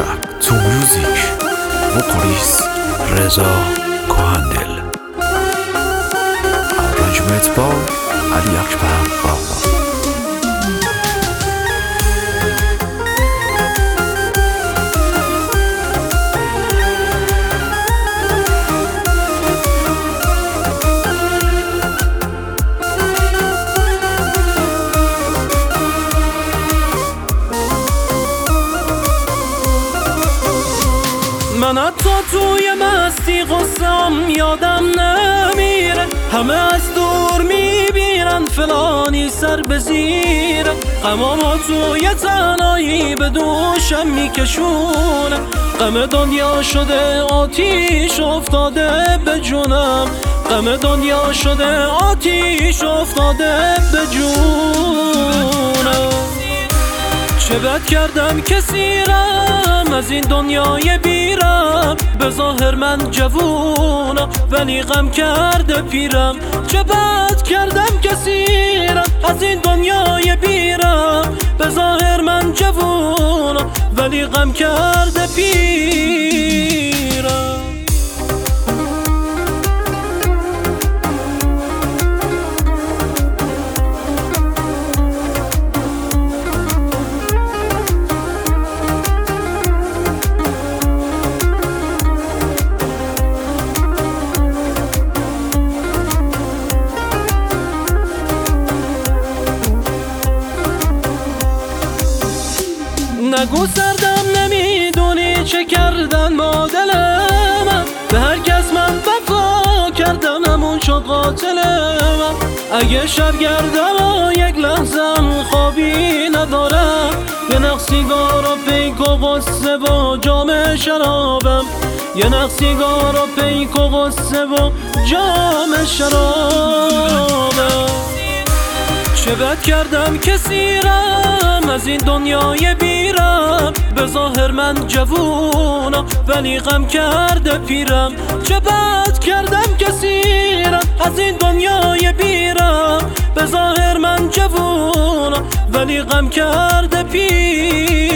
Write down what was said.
track to music, vocalist Reza Kohandel, arrangement by Ali Akbar Baba. من حتی توی مستی قصم یادم نمیره، همه از دور میبینن فلانی سر به زیره، غمامو توی تنهایی به دوشم میکشونه، غم دنیا شده آتیش افتاده به جونم، غم دنیا شده آتیش افتاده به جونم. چه بد کردم که سیرم از این دنیای بیرم، به ظاهر من جوونم ولی غم کرده پیرم، چه بد کردم که سیرم از این دنیای بیرم، به ظاهر من جوونم ولی غم کرده پیرم. نگو سردم نمیدونی چه کردن با دل من، به هر کس من وفا کردم همون شد قاتل من، اگه شب گردم و یک لحظم خوابی ندارم، یه نخ سیگار و پیک و قصه و جام شرابم، یه نخ سیگار و پیک و قصه و جام شرابم. چه بد کردم که سیرم از این دنیای بیرم، به ظاهر من جوونم ولی غم کرده پیرم، چه بد کردم که سیرم از این دنیای بیرم، به ظاهر من جوونم ولی غم کرده پیرم.